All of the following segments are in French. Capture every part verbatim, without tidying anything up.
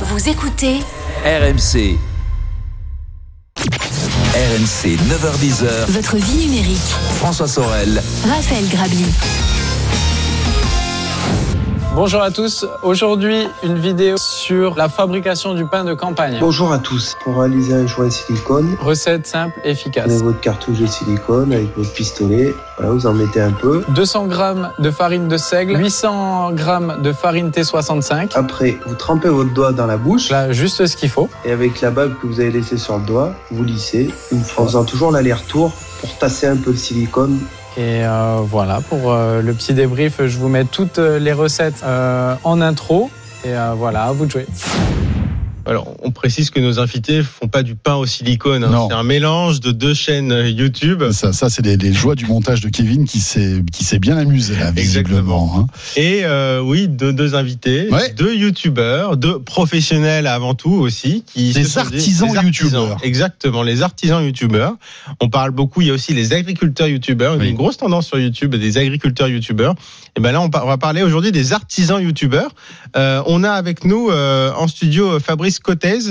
Vous écoutez R M C. R M C, neuf heures dix. Votre vie numérique. François Sorel. Raphaël Grabli. Bonjour à tous, aujourd'hui une vidéo sur la fabrication du pain de campagne. Bonjour à tous, pour réaliser un joint silicone, recette simple, efficace. Prenez votre cartouche de silicone avec votre pistolet, voilà, vous en mettez un peu. deux cents grammes de farine de seigle, huit cents grammes de farine T soixante-cinq. Après, vous trempez votre doigt dans la bouche. Là, juste ce qu'il faut. Et avec la bague que vous avez laissée sur le doigt, vous lissez, une fois, en faisant toujours l'aller-retour pour tasser un peu le silicone. Et euh, voilà, pour euh, le petit débrief, je vous mets toutes les recettes euh, en intro. Et euh, voilà, à vous de jouer. Alors, on précise que nos invités font pas du pain au silicone. Hein. C'est un mélange de deux chaînes YouTube. Ça, ça c'est les, les joies du montage de Kevin qui s'est, qui s'est bien amusé là, visiblement. Hein. Et euh, oui, deux, deux invités, ouais. deux YouTubeurs, deux professionnels avant tout aussi. Qui des artisans des YouTubeurs. Exactement, les artisans YouTubeurs. On parle beaucoup, il y a aussi les agriculteurs YouTubeurs. Il y a une grosse tendance sur YouTube des agriculteurs YouTubeurs. Et ben là, on, on va parler aujourd'hui des artisans YouTubeurs. Euh, on a avec nous euh, en studio Fabrice Cottez.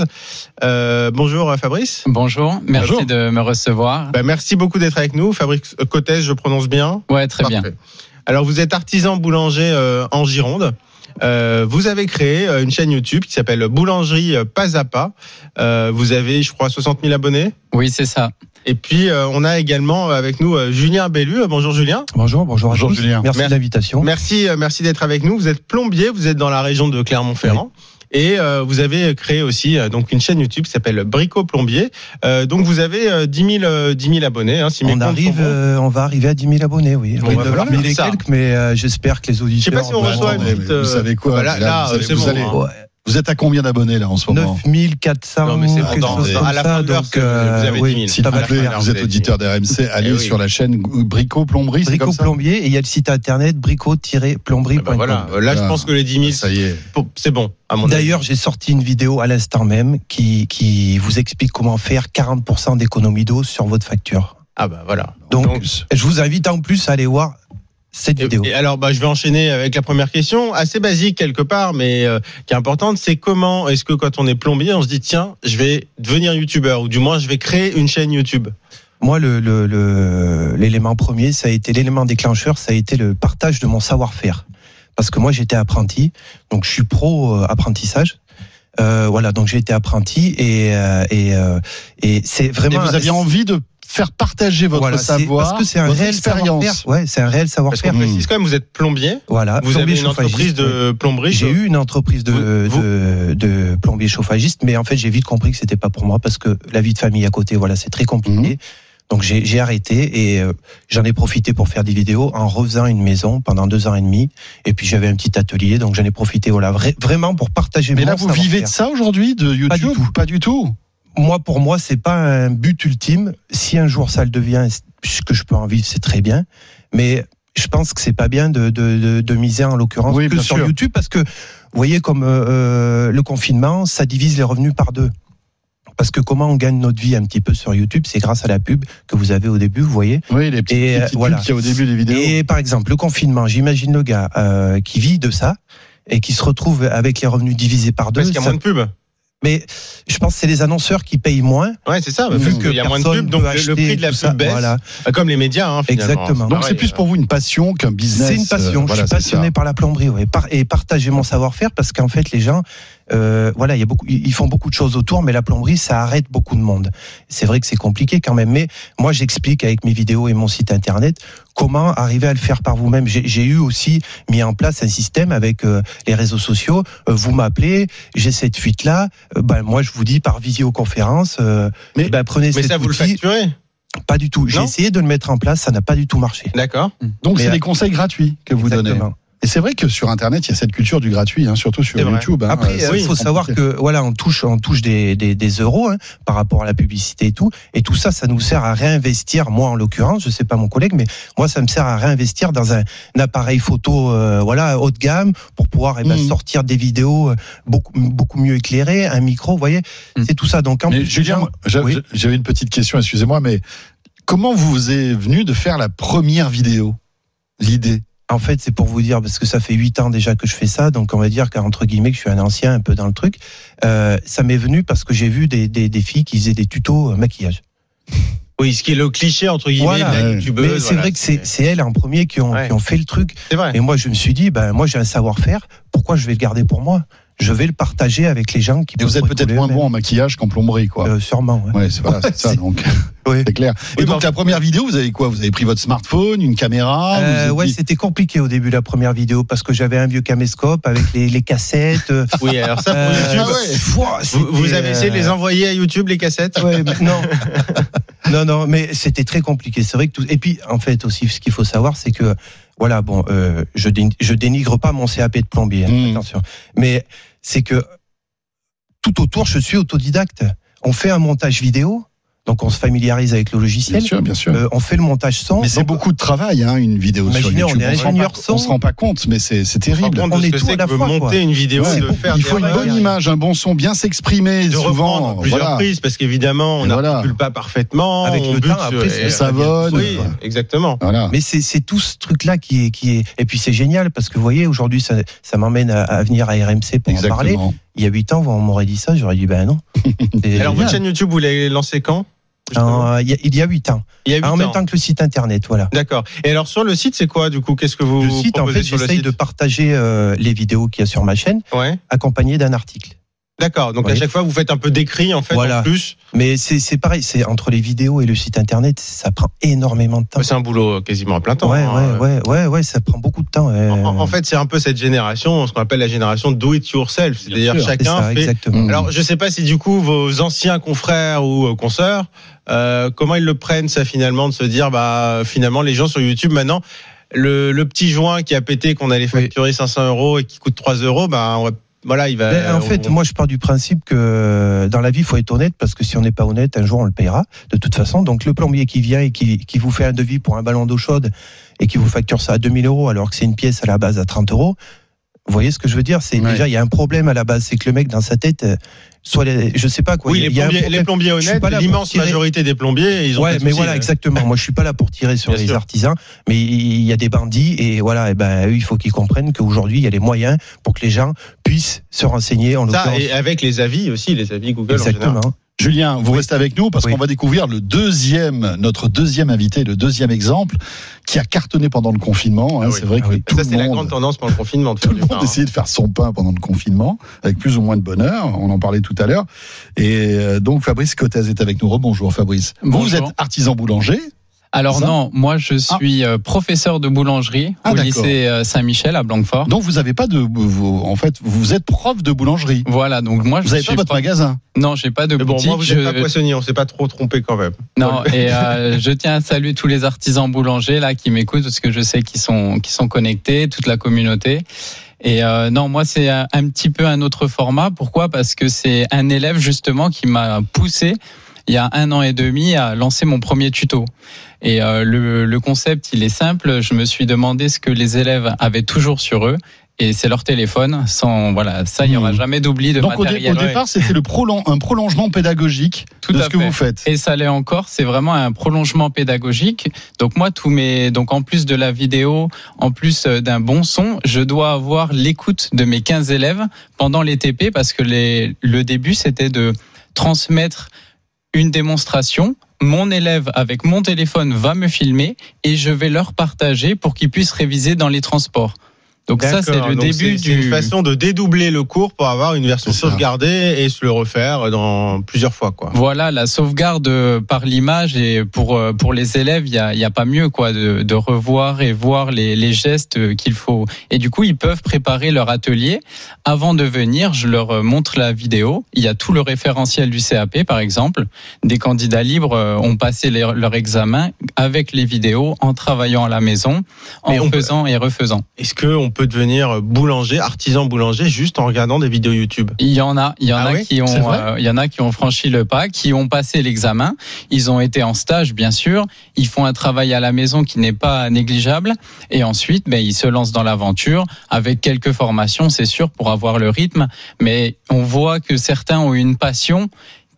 Euh, bonjour Fabrice. Bonjour, merci bonjour. de me recevoir. Ben, merci beaucoup d'être avec nous. Fabrice Cottez, je prononce bien? Ouais, très Parfait. bien. Alors vous êtes artisan boulanger euh, en Gironde. Euh, vous avez créé une chaîne YouTube qui s'appelle Boulangerie Pas à Pas. Euh, vous avez, je crois, soixante mille abonnés. Oui, c'est ça. Et puis, euh, on a également avec nous euh, Julien Bellu. Bonjour Julien. Bonjour, bonjour à bonjour, tous. Julien. Merci Mer- de l'invitation. Merci, euh, merci d'être avec nous. Vous êtes plombier, vous êtes dans la région de Clermont-Ferrand. Oui. Et euh, vous avez créé aussi euh, donc une chaîne YouTube qui s'appelle Brico Plombier. Euh, donc vous avez euh, dix mille abonnés. Hein, si on arrive, euh, on va arriver à dix mille abonnés, oui. Oui, on va voilà, et quelques, mais euh, j'espère que les auditeurs. Je sais pas si on reçoit une petite. Vous savez quoi bah là, là, là, vous, allez, c'est vous, bon, allez, hein. Vous êtes à combien d'abonnés là en ce moment? neuf mille quatre cents. Non, mais c'est quelque dans, chose dans, comme à la ça, fin de l'heure, donc, euh, vous avez oui, dix mille. S'il vous plaît, vous êtes auditeur d'R M C, allez oui. sur la chaîne Brico Plomberie. Brico c'est comme ça Plombier, et il y a le site internet brico-plomberie point com. Ben voilà, là je pense que les dix mille, ça y est, c'est bon. À mon D'ailleurs, avis. j'ai sorti une vidéo à l'instant même qui, qui vous explique comment faire quarante pour cent d'économie d'eau sur votre facture. Ah bah voilà. Donc, Donc je vous invite en plus à aller voir cette et, vidéo. Et alors, bah, je vais enchaîner avec la première question, assez basique quelque part, mais euh, qui est importante. C'est comment est-ce que quand on est plombier, on se dit tiens, je vais devenir youtubeur, ou du moins je vais créer une chaîne YouTube. Moi, le, le, le, l'élément premier, ça a été l'élément déclencheur, ça a été le partage de mon savoir-faire. Parce que moi, j'étais apprenti, donc je suis pro euh, apprentissage. Euh, voilà, donc j'ai été apprenti et euh, et euh, et c'est vraiment. Et vous aviez envie de faire partager votre voilà, savoir, parce que c'est un votre réel expérience. Savoir-faire. Ouais, c'est un réel savoir-faire. Parce qu'on précise quand même, vous êtes plombier. Voilà. Vous avez une entreprise de plomberie. J'ai eu une entreprise de, vous, de, de plombier chauffagiste, mais en fait, j'ai vite compris que c'était pas pour moi parce que la vie de famille à côté, voilà, c'est très compliqué. Mmh. Donc j'ai, j'ai arrêté et euh, j'en ai profité pour faire des vidéos en refaisant une maison pendant deux ans et demi. Et puis j'avais un petit atelier, donc j'en ai profité, voilà, vra- vraiment pour partager. Mais là, vous vivez de ça aujourd'hui, de YouTube? Pas du tout. Pas du tout. Moi, pour moi, c'est pas un but ultime. Si un jour ça le devient, que je peux en vivre, c'est très bien. Mais je pense que c'est pas bien de, de, de, de miser en l'occurrence oui, que sur sûr. YouTube, parce que vous voyez comme euh, le confinement, ça divise les revenus par deux. Parce que comment on gagne notre vie un petit peu sur YouTube, c'est grâce à la pub que vous avez au début, vous voyez. Oui, les petites, et, les petites voilà. pubs qu'il y a au début des vidéos. Et par exemple, le confinement, j'imagine le gars euh, qui vit de ça et qui se retrouve avec les revenus divisés par deux. Parce qu'il y a ça... moins de pubs. Mais je pense que c'est les annonceurs qui payent moins. Ouais, c'est ça. Vu qu'il y a moins de pubs, donc le prix de la pub ça, baisse. Voilà. Comme les médias, hein, finalement. Exactement. Donc c'est plus pour vous une passion qu'un business. C'est une passion. Euh, voilà, je suis passionné par la plomberie, ouais. Par, et partager mon savoir-faire parce qu'en fait les gens, euh, voilà, il y a beaucoup, ils font beaucoup de choses autour, mais la plomberie ça arrête beaucoup de monde. C'est vrai que c'est compliqué quand même, mais moi j'explique avec mes vidéos et mon site internet comment arriver à le faire par vous-même. J'ai, j'ai eu aussi mis en place un système avec euh, les réseaux sociaux. Euh, vous m'appelez, j'ai cette fuite-là. Euh, ben moi je vous dis par visioconférence. Euh, mais ben prenez. Mais ça outil. Vous le facturez? Pas du tout. J'ai essayé de le mettre en place, ça n'a pas du tout marché. D'accord. Donc mais c'est des conseils gratuits que vous exactement. donnez. Et c'est vrai que sur Internet, il y a cette culture du gratuit, hein, surtout sur YouTube. Hein. Après, il euh, faut savoir que voilà, on touche, on touche des, des, des euros hein, par rapport à la publicité et tout, et tout ça, ça nous sert à réinvestir. Moi, en l'occurrence, je sais pas mon collègue, mais moi, ça me sert à réinvestir dans un, un appareil photo, euh, voilà, haut de gamme, pour pouvoir eh ben, mmh. sortir des vidéos beaucoup, beaucoup mieux éclairées, un micro, vous voyez, mmh. c'est tout ça. Donc, en mais plus, Julien, gens, oui. j'avais une petite question, excusez-moi, mais comment vous est venu de faire la première vidéo, l'idée? En fait, c'est pour vous dire, parce que ça fait huit ans déjà que je fais ça, donc on va dire qu'entre guillemets, que je suis un ancien un peu dans le truc. Euh, ça m'est venu parce que j'ai vu des, des, des filles qui faisaient des tutos maquillage. Oui, ce qui est le cliché entre guillemets Voilà. de la youtubeuse. Mais c'est voilà, vrai que c'est, c'est elles en premier qui ont, Ouais. qui ont fait le truc. C'est vrai. Et moi, je me suis dit, ben, moi, j'ai un savoir-faire. Pourquoi je vais le garder pour moi? Je vais le partager avec les gens qui Et vous êtes peut-être moins bon en maquillage qu'en plomberie, quoi. Euh, sûrement, ouais. Ouais, c'est, voilà, c'est ça, donc. Oui. C'est clair. Et Oui, donc, bon. la première vidéo, vous avez quoi? Vous avez pris votre smartphone, une caméra? Euh, vous êtes ouais, dit- c'était compliqué au début la première vidéo parce que j'avais un vieux caméscope avec les, les cassettes. euh, Oui, alors ça pour euh, YouTube. ah ouais. Fouah, Vous, vous c'était, avez essayé de les euh, envoyer à YouTube les cassettes? Ouais, mais non. non, non, mais c'était très compliqué. C'est vrai que tout. Et puis, en fait, aussi, ce qu'il faut savoir, c'est que, voilà, bon, euh, je, dé... je dénigre pas mon C A P de plombier, hein, Mmh. attention. Mais c'est que tout autour, je suis autodidacte. On fait un montage vidéo, donc on se familiarise avec le Bien logiciel. sûr, bien sûr. Euh, on fait le montage son. Mais c'est donc, beaucoup de travail, hein, une vidéo sur Imaginez, on YouTube. est se rend ingénieur pas- son. On se rend pas compte, mais c'est, c'est On se rend terrible. compte On de est ce que tout c'est à la que fois, monter quoi. une vidéo, Ouais, de faire il des faut une règles, bonne image, un bon son, bien s'exprimer, de souvent. reprendre plusieurs Voilà. prises parce qu'évidemment on Et voilà. n'articule pas parfaitement. Avec on le bute temps, sur- après, c'est- et- Ça savonne. Oui, exactement. Voilà. Mais c'est, c'est tout ce truc-là qui est, qui est. Et puis c'est génial parce que vous voyez, aujourd'hui, ça, ça m'emmène à, à venir à R M C pour en parler. Exactement. Il y a huit ans, on m'aurait dit ça, j'aurais dit ben non. C'est Alors votre génial. chaîne YouTube, vous l'avez lancée quand justement Euh, il y a- il y a huit ans. Il y a huit En même ans. temps que le site internet, voilà. D'accord. Et alors sur le site, c'est quoi du coup? Qu'est-ce que vous Le site, en proposez fait, sur le j'essaye site de partager euh, les vidéos qu'il y a sur ma chaîne, Ouais. accompagnées d'un article. D'accord. Donc Oui. à chaque fois, vous faites un peu d'écrit en fait Voilà. en plus. Mais c'est, c'est pareil, c'est entre les vidéos et le site internet, ça prend énormément de temps. C'est un boulot quasiment à plein temps. Ouais, hein. ouais, ouais, ouais, ouais, ça prend beaucoup de temps. ouais. En, en fait, c'est un peu cette génération, ce qu'on appelle la génération do it yourself, c'est-à-dire sûr, C'est chacun ça, fait. exactement. Mmh. Alors, je sais pas si du coup vos anciens confrères ou euh, consoeurs, euh, comment ils le prennent ça finalement de se dire, bah finalement les gens sur YouTube maintenant, le, le petit joint qui a pété qu'on allait facturer cinq cents euros et qui coûte trois euros, bah on va, voilà, il va. Ben, en fait, on- moi, je pars du principe que dans la vie, il faut être honnête, parce que si on n'est pas honnête, un jour, on le payera, de toute façon. Donc, le plombier qui vient et qui, qui vous fait un devis pour un ballon d'eau chaude et qui vous facture ça à deux mille euros, alors que c'est une pièce à la base à trente euros, vous voyez ce que je veux dire? C'est Ouais. déjà, il y a un problème à la base, c'est que le mec, dans sa tête, euh, soit les, je sais pas quoi. oui, il y a- les il y a un plombiers, problème. les plombiers Je suis honnêtes, pas là pour l'immense tirer- majorité des plombiers, ils ont Ouais, pas de mais soucis, voilà, hein. exactement. Moi, je suis pas là pour tirer sur Bien les sûr. artisans, mais il y a des bandits et voilà, et ben, eux, il faut qu'ils comprennent qu'aujourd'hui, il y a les moyens pour que les gens puissent se renseigner. En Ça, l'occurrence, et avec les avis aussi, les avis Google en général. exactement. Julien, vous restez avec nous parce Oui. qu'on va découvrir le deuxième, notre deuxième invité, le deuxième exemple qui a cartonné pendant le confinement. hein. Ah oui. C'est vrai que Ah oui. tout Ça, le c'est la monde, grande tendance pendant le confinement. De tout faire le du monde pain, essayait de faire son pain pendant le confinement, avec plus ou moins de bonheur. On en parlait tout à l'heure. Et euh, donc Fabrice Cottez est avec nous. Rebonjour Fabrice. Vous, vous Bonjour. êtes artisan boulanger. Alors Ça non, moi je suis euh, professeur de boulangerie Ah, au d'accord. lycée euh, Saint-Michel à Blanquefort. Donc vous avez pas de, vous, en fait, vous êtes prof de boulangerie. Voilà, donc moi Vous je n'avez suis pas votre prof- magasin. Non, j'ai pas de Mais bon, boutique. moi, vous je... n'êtes pas poissonnier, on s'est pas trop trompé quand même. Non, et euh, je tiens à saluer tous les artisans boulangers là qui m'écoutent parce que je sais qu'ils sont qui sont connectés, toute la communauté. Et euh, non, moi c'est un, un petit peu un autre format. Pourquoi? Parce que c'est un élève justement qui m'a poussé il y a un an et demi à lancer mon premier tuto. Et euh, le, le concept, il est simple. Je me suis demandé ce que les élèves avaient toujours sur eux. Et c'est leur téléphone. Sans voilà, ça, il n'y aura Mmh. jamais d'oubli de Donc au, dé- matériel. au départ, c'était le prolong, un prolongement pédagogique Tout de à ce que fait. vous faites. Et ça l'est encore, c'est vraiment un prolongement pédagogique. Donc moi, tous mes, donc en plus de la vidéo, en plus d'un bon son, je dois avoir l'écoute de mes quinze élèves pendant les T P parce que les, le début c'était de transmettre une démonstration. Mon élève avec mon téléphone va me filmer et je vais leur partager pour qu'ils puissent réviser dans les transports. Donc ça, c'est D'accord, le donc début c'est, c'est du... une façon de dédoubler le cours pour avoir une version C'est ça. sauvegardée et se le refaire dans plusieurs fois, quoi. Voilà, la sauvegarde par l'image et pour pour les élèves, il y a il y a pas mieux quoi de, de revoir et voir les les gestes qu'il faut. Et du coup, ils peuvent préparer leur atelier avant de venir. Je leur montre la vidéo. Il y a tout le référentiel du C A P, par exemple. Des candidats libres ont passé leur, leur examen avec les vidéos en travaillant à la maison, en Mais on peut- faisant et refaisant. Est-ce que on peut devenir boulanger, artisan boulanger, juste en regardant des vidéos YouTube? Il y en a, il y en Ah a oui, qui c'est ont, vrai euh, il y en a qui ont franchi le pas, qui ont passé l'examen. Ils ont été en stage, bien sûr. Ils font un travail à la maison qui n'est pas négligeable. Et ensuite, ben, ils se lancent dans l'aventure avec quelques formations, c'est sûr, pour avoir le rythme. Mais on voit que certains ont une passion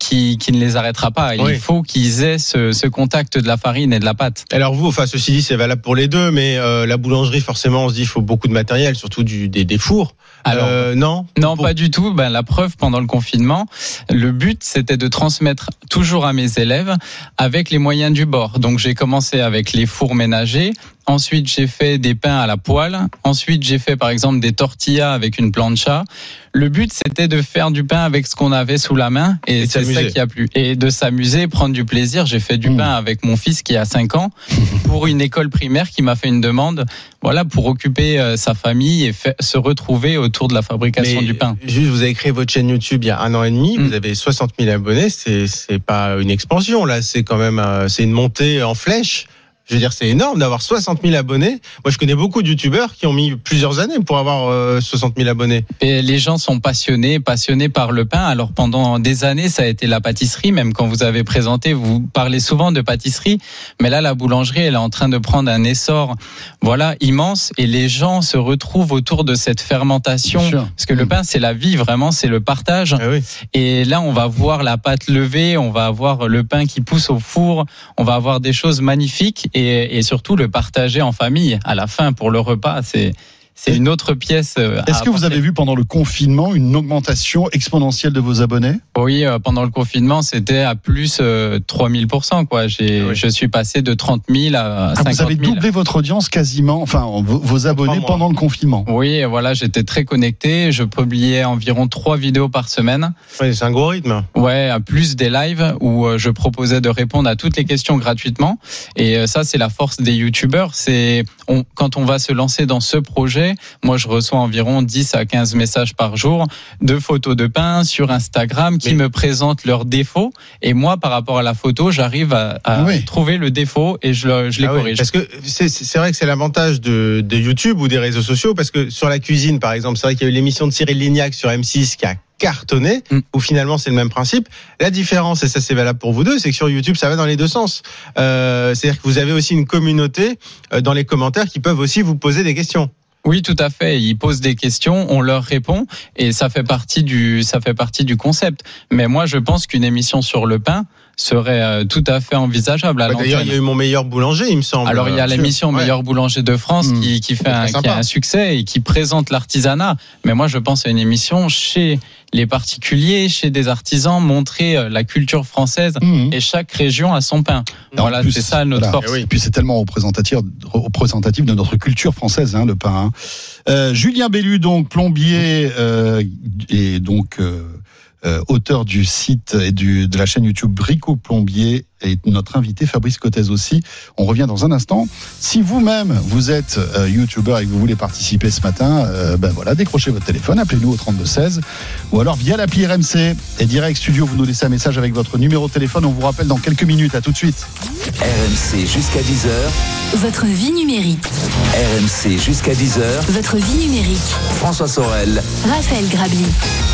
qui, qui ne les arrêtera pas. Il oui. faut qu'ils aient ce, ce contact de la farine et de la pâte. Alors vous, enfin ceci dit, c'est valable pour les deux, mais euh, la boulangerie, forcément, on se dit il faut beaucoup de matériel, surtout du, des, des fours. Alors, euh, non, non, pour... pas du tout. Ben, la preuve, pendant le confinement, le but, c'était de transmettre toujours à mes élèves avec les moyens du bord. Donc, j'ai commencé avec les fours ménagers. Ensuite, j'ai fait des pains à la poêle. Ensuite, j'ai fait, par exemple, des tortillas avec une plancha. Le but, c'était de faire du pain avec ce qu'on avait sous la main. Et, et c'est ça qui a plu. Et de s'amuser, prendre du plaisir. J'ai fait du mmh. pain avec mon fils qui a cinq ans pour une école primaire qui m'a fait une demande, voilà, pour occuper euh, sa famille et fait, se retrouver autour de la fabrication Mais du pain. Juste, vous avez créé votre chaîne YouTube il y a un an et demi. Mmh. Vous avez soixante mille abonnés. C'est, c'est pas une expansion, là. C'est quand même, euh, c'est une montée en flèche. Je veux dire, c'est énorme d'avoir soixante mille abonnés. Moi, je connais beaucoup de youtubeurs qui ont mis plusieurs années pour avoir euh, soixante mille abonnés. Et les gens sont passionnés, passionnés par le pain. Alors, pendant des années, ça a été la pâtisserie. Même quand vous avez présenté, vous parlez souvent de pâtisserie. Mais là, la boulangerie, elle est en train de prendre un essor, voilà, immense. Et les gens se retrouvent autour de cette fermentation. Parce que le pain, c'est la vie, vraiment, c'est le partage. Ah oui. Et là, on va voir la pâte levée, on va avoir le pain qui pousse au four, on va avoir des choses magnifiques. Et, et surtout le partager en famille à la fin pour le repas, c'est c'est une autre pièce. Est-ce que vous avez vu pendant le confinement une augmentation exponentielle de vos abonnés ? Oui, pendant le confinement, c'était à plus euh, trois mille pour cent quoi. J'ai, oui. Je suis passé de trente mille à cinquante mille. Vous avez doublé votre audience quasiment, enfin vos, vos abonnés pendant le confinement. Oui, voilà, j'étais très connecté. Je publiais environ trois vidéos par semaine. Oui, c'est un gros rythme. Ouais, plus des lives où je proposais de répondre à toutes les questions gratuitement. Et ça, c'est la force des youtubeurs. C'est on, quand on va se lancer dans ce projet. Moi, je reçois environ dix à quinze messages par jour de photos de pain sur Instagram qui Mais... me présentent leurs défauts. Et moi, par rapport à la photo, j'arrive à, à oui. trouver le défaut et je, le, je les ah corrige. Oui, parce que c'est, c'est vrai que c'est l'avantage de, de YouTube ou des réseaux sociaux, parce que sur la cuisine, par exemple, c'est vrai qu'il y a eu l'émission de Cyril Lignac sur M six qui a cartonné, mm. où finalement c'est le même principe. La différence, et ça c'est valable pour vous deux, c'est que sur YouTube ça va dans les deux sens. Euh, c'est-à-dire que vous avez aussi une communauté euh, dans les commentaires qui peuvent aussi vous poser des questions. Oui, tout à fait. Ils posent des questions, on leur répond, et ça fait partie du, ça fait partie du concept. Mais moi, je pense qu'une émission sur le pain serait tout à fait envisageable à bah, l'antenne. D'ailleurs, il y a eu Mon Meilleur Boulanger, il me semble. Alors, il y a l'émission ouais. Meilleur Boulanger de France mmh. qui, qui fait un, qui a un succès et qui présente l'artisanat. Mais moi, je pense à une émission chez les particuliers, chez des artisans, montrer la culture française mmh. et chaque région a son pain. Alors, voilà, plus, c'est ça notre voilà. force. Et, oui. et puis c'est tellement représentatif, représentatif de notre culture française, hein, le pain. Hein. Euh, Julien Bellu, donc plombier euh, et donc euh, euh, auteur du site et du, de la chaîne YouTube Brico Plombier, et notre invité Fabrice Cottez aussi. On revient dans un instant. Si vous-même vous êtes euh, youtubeur et que vous voulez participer ce matin, euh, ben voilà, décrochez votre téléphone, appelez-nous au trente-deux seize ou alors via l'appli R M C et Direct Studio, vous nous laissez un message avec votre numéro de téléphone. On vous rappelle dans quelques minutes. À tout de suite. R M C jusqu'à dix heures. Votre vie numérique. R M C jusqu'à dix heures. Votre vie numérique. François Sorel. Raphaël Grabli.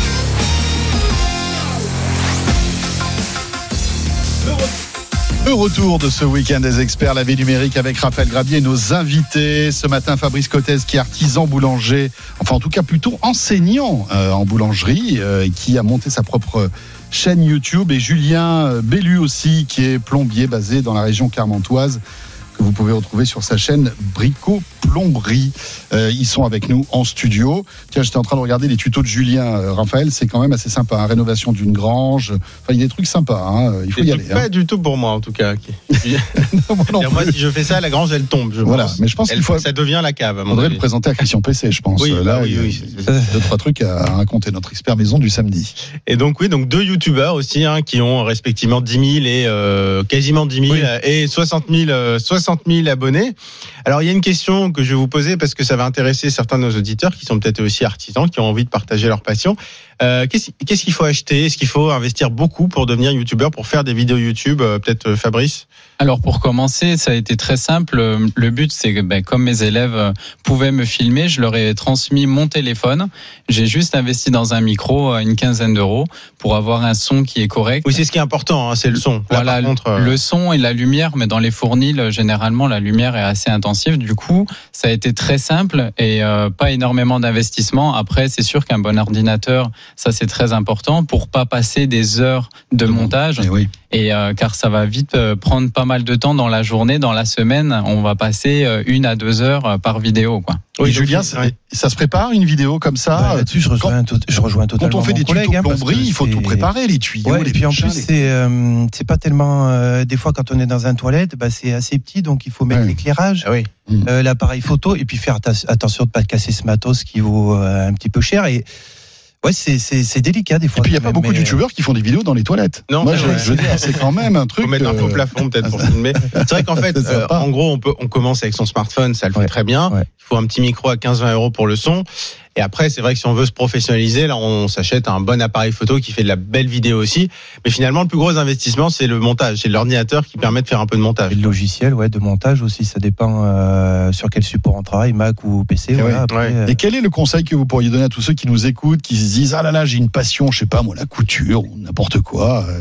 Le retour de ce week-end des experts, la vie numérique avec Raphaël Grabli et nos invités. Ce matin, Fabrice Cottez, qui est artisan boulanger, enfin en tout cas plutôt enseignant euh, en boulangerie, euh, qui a monté sa propre chaîne YouTube, et Julien Bellu aussi, qui est plombier basé dans la région clermontoise, que vous pouvez retrouver sur sa chaîne Brico Plomberie. Euh, ils sont avec nous en studio. Tiens, j'étais en train de regarder les tutos de Julien. Euh, Raphaël, c'est quand même assez sympa. Hein. Rénovation d'une grange. Enfin, il y a des trucs sympas. Hein. Il faut y aller. Pas hein. du tout pour moi, en tout cas. non, moi, moi, si je fais ça, la grange, elle tombe. Je voilà. pense. Mais je pense elle, qu'il faut. Ça devient la cave. Il faudrait le présenter à Christian P C, je pense. Oui, là, bah, oui, il y a, oui. il y a deux, trois trucs à raconter. Notre expert maison du samedi. Et donc, oui, donc deux youtubeurs aussi, hein, qui ont respectivement dix mille et euh, quasiment dix mille oui. et soixante mille, euh, soixante mille abonnés. Alors, il y a une question que je vais vous poser parce que ça va intéresser certains de nos auditeurs qui sont peut-être aussi artisans, qui ont envie de partager leur passion. Euh, qu'est-ce, qu'est-ce qu'il faut acheter ? Est-ce qu'il faut investir beaucoup pour devenir youtubeur, pour faire des vidéos YouTube ? euh, Peut-être euh, Fabrice ? Alors pour commencer, ça a été très simple. Le but, c'est que ben, comme mes élèves pouvaient me filmer, je leur ai transmis mon téléphone. J'ai juste investi dans un micro, une quinzaine d'euros, pour avoir un son qui est correct. Oui, c'est ce qui est important, hein, c'est le son. Là, voilà, par contre, euh... le son et la lumière, mais dans les fournils, généralement, la lumière est assez intensive. Du coup, ça a été très simple et euh, pas énormément d'investissement. Après, c'est sûr qu'un bon ordinateur, ça c'est très important pour pas passer des heures de montage. Et oui. Et euh, car ça va vite euh, prendre pas mal de temps dans la journée, dans la semaine, on va passer euh, une à deux heures euh, par vidéo, quoi. Oui, Julien, ça, ça se prépare une vidéo comme ça. Bah, là-dessus, je rejoins, quand, je rejoins totalement. Quand on fait des collègue, tutos hein, plomberie, il faut tout préparer, les tuyaux. Ouais, les et puis en plus, les... c'est euh, c'est pas tellement. Euh, des fois, quand on est dans un toilette, bah, c'est assez petit, donc il faut mettre ouais. l'éclairage, ah oui. euh, l'appareil photo, et puis faire attention de pas casser ce matos qui vaut euh, un petit peu cher. Et ouais, c'est, c'est, c'est délicat des fois. Et puis il n'y a pas beaucoup de youtubeurs qui font des vidéos dans les toilettes. Non, moi je, je veux dire, c'est quand même un truc. Faut mettre un faux plafond peut-être pour filmer. C'est vrai qu'en fait, euh, en gros, on peut, on commence avec son smartphone, ça le fait ouais. très bien. Ouais. Il faut un petit micro à quinze à vingt euros pour le son. Et après, c'est vrai que si on veut se professionnaliser, là, on s'achète un bon appareil photo qui fait de la belle vidéo aussi. Mais finalement, le plus gros investissement, c'est le montage. C'est l'ordinateur qui permet de faire un peu de montage. Et le logiciel, ouais, de montage aussi, ça dépend euh, sur quel support on travaille, Mac ou P C. Et, voilà, ouais. après, ouais. euh... Et quel est le conseil que vous pourriez donner à tous ceux qui nous écoutent, qui se disent ah là là, j'ai une passion, je sais pas moi, la couture ou n'importe quoi. Euh...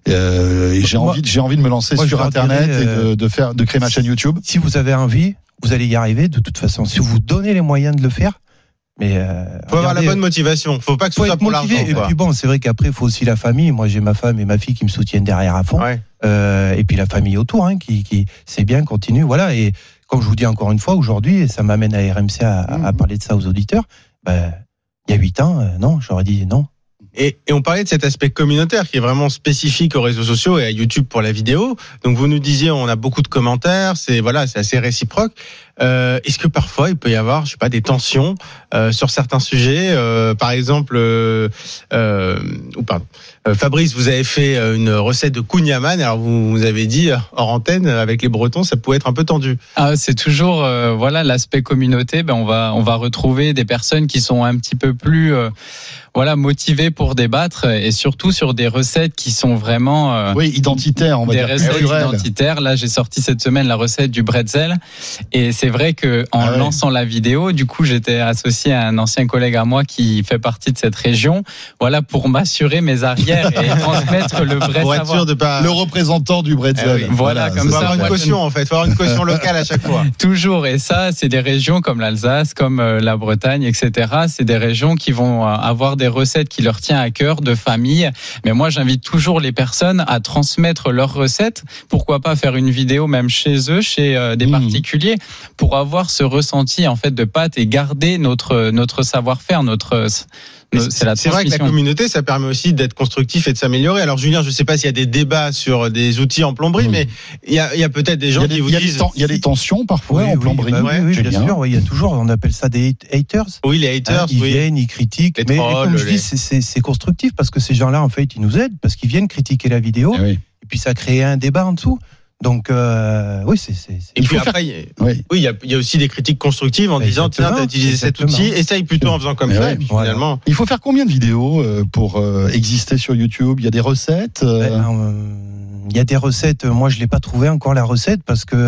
Euh, et j'ai moi, envie, j'ai envie de me lancer moi, sur Internet dirais, euh, et de, de faire, de créer ma chaîne YouTube. Si vous avez envie, vous allez y arriver de toute façon. Si vous vous donnez les moyens de le faire. Mais euh, faut avoir la bonne motivation. Faut pas que ce soit pour l'argent. Et quoi. puis bon, c'est vrai qu'après, il faut aussi la famille. Moi, j'ai ma femme et ma fille qui me soutiennent derrière à fond. Ouais. Euh, et puis la famille autour, hein, qui, qui, c'est bien, continue. Voilà. Et comme je vous dis encore une fois, aujourd'hui, et ça m'amène à R M C à, mmh. à parler de ça aux auditeurs. Ben, il y a huit ans, euh, non, j'aurais dit non. Et, et on parlait de cet aspect communautaire qui est vraiment spécifique aux réseaux sociaux et à YouTube pour la vidéo. Donc vous nous disiez, on a beaucoup de commentaires, c'est voilà, c'est assez réciproque. Euh, est-ce que parfois il peut y avoir, je sais pas, des tensions euh, sur certains sujets, euh, par exemple, euh, euh, ou pardon, euh, Fabrice, vous avez fait une recette de kouign-amann. Alors vous, vous avez dit hors antenne avec les Bretons, ça pouvait être un peu tendu. Ah, c'est toujours euh, voilà l'aspect communauté. Ben on va on va retrouver des personnes qui sont un petit peu plus euh, voilà motivées pour débattre et surtout sur des recettes qui sont vraiment euh, oui identitaires, on va des dire. Des recettes identitaires. Là, j'ai sorti cette semaine la recette du bretzel et c'est vrai que en ah ouais. lançant la vidéo, du coup, j'étais associé à un ancien collègue à moi qui fait partie de cette région. Voilà pour m'assurer mes arrières et transmettre le vrai pour savoir. Être sûr de pas le représentant du bretzel. Eh oui. Voilà, voilà, comme ça. ça. Faut avoir une caution en fait, faut avoir une caution locale à chaque fois. Toujours, et ça, c'est des régions comme l'Alsace, comme la Bretagne, et cetera. C'est des régions qui vont avoir des recettes qui leur tiennent à cœur, de famille. Mais moi, j'invite toujours les personnes à transmettre leurs recettes. Pourquoi pas faire une vidéo même chez eux, chez euh, des mmh. particuliers, pour avoir ce ressenti en fait de pâte et garder notre notre savoir-faire, notre C'est, la c'est vrai que la communauté, ça permet aussi d'être constructif et de s'améliorer. Alors Julien, je ne sais pas s'il y a des débats sur des outils en plomberie, mmh. mais il y a, il y a peut-être des gens des, qui vous il disent... Il y a des tensions parfois oui, en oui, plomberie. Bah, ouais, oui, oui, bien sûr, oui, il y a toujours, on appelle ça des haters. Oui, les haters, hein, ils oui. viennent, ils critiquent, les mais trolls, comme je les... dis, c'est, c'est, c'est constructif parce que ces gens-là, en fait, ils nous aident, parce qu'ils viennent critiquer la vidéo, ah oui. et puis ça crée un débat en dessous. Donc euh, oui, c'est, c'est, c'est... Et puis après, il oui. oui, y, a, y a aussi des critiques constructives en exactement, disant tiens, t'as utilisé cet outil, essaye plutôt en faisant comme mais ça. Ouais, et puis voilà. Finalement, il faut faire combien de vidéos pour exister sur YouTube? Il y a des recettes. Il ben, y a des recettes. Moi, je l'ai pas trouvé encore la recette parce que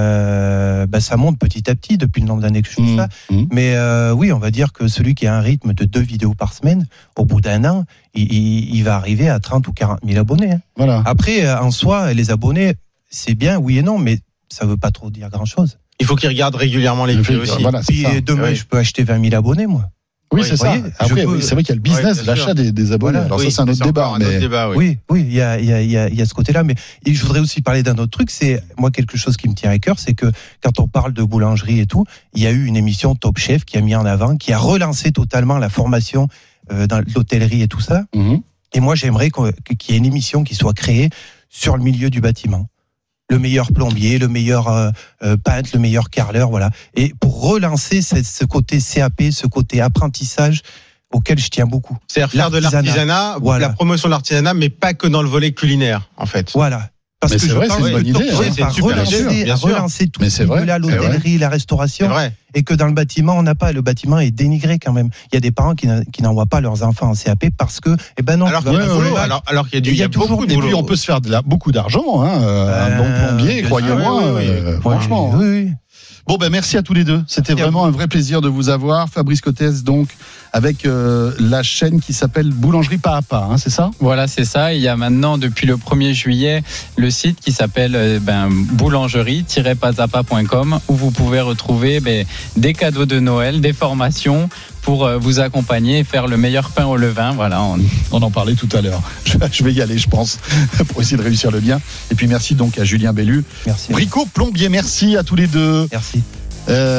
euh, bah, ça monte petit à petit depuis le nombre d'années que je fais mmh, ça. Mmh. Mais euh, oui, on va dire que celui qui a un rythme de deux vidéos par semaine, au bout d'un an, il, il, il va arriver à trente ou quarante mille abonnés. Hein. Voilà. Après, en soi, les abonnés. C'est bien, oui et non, mais ça veut pas trop dire grand-chose. Il faut qu'ils regardent régulièrement les vidéos aussi. Voilà, Puis ça. demain, oui. je peux acheter vingt mille abonnés, moi. Oui, oui c'est ça. Après, peux... oui, c'est vrai qu'il y a le business, oui, l'achat des, des abonnés. Voilà. Alors oui, ça, c'est un autre débat. Un mais... autre débat oui, oui, oui, il y a, il y a, il y a, il y a ce côté-là. Mais et je voudrais aussi parler d'un autre truc. C'est moi quelque chose qui me tient à cœur, c'est que quand on parle de boulangerie et tout, il y a eu une émission Top Chef qui a mis en avant, qui a relancé totalement la formation euh, dans l'hôtellerie et tout ça. Mm-hmm. Et moi, j'aimerais qu'il y ait une émission qui soit créée sur le milieu du bâtiment. Le meilleur plombier, le meilleur euh, euh, peintre, le meilleur carreleur, voilà. Et pour relancer ce, ce côté C A P, ce côté apprentissage auquel je tiens beaucoup. C'est-à-dire faire de l'artisanat, voilà. La promotion de l'artisanat, mais pas que dans le volet culinaire, en fait. Voilà. Parce Mais que c'est je vrai, pense c'est une que bonne idée, Tortue hein. C'est va une super relancer, idée, bien sûr. relancer tout Mais ce c'est vrai, milieu-là, c'est l'hôtellerie, la C'est restauration, vrai. et que dans le bâtiment, on n'a pas. Le bâtiment est dénigré quand même. Il y a des parents qui n'a- qui n'envoient pas leurs enfants en C A P parce que, eh ben non, Alors tu qu'il y vas a pas du boulot, faire- alors, alors qu'il y a du, Il y a il y a toujours beaucoup de Et boulot. puis on peut se faire de la, beaucoup d'argent, hein, euh, un Euh, bon plombier, bien croyez-moi. sûr, oui, oui, oui. euh, Ouais, franchement. oui, oui. Bon, ben merci à tous les deux. C'était Merci à vraiment vous. un vrai plaisir de vous avoir. Fabrice Cottez, donc, avec euh, la chaîne qui s'appelle Boulangerie Pas à Pas, hein, c'est ça? Voilà, c'est ça. Il y a maintenant, depuis le premier juillet, le site qui s'appelle euh, ben, boulangerie tiret pas à pas point com où vous pouvez retrouver ben, des cadeaux de Noël, des formations pour euh, vous accompagner et faire le meilleur pain au levain. Voilà, on... On en parlait tout à l'heure. Je, je vais y aller, je pense, pour essayer de réussir le bien. Et puis merci donc à Julien Bellu. Merci. Brico Plombier, merci à tous les deux. Merci. Euh,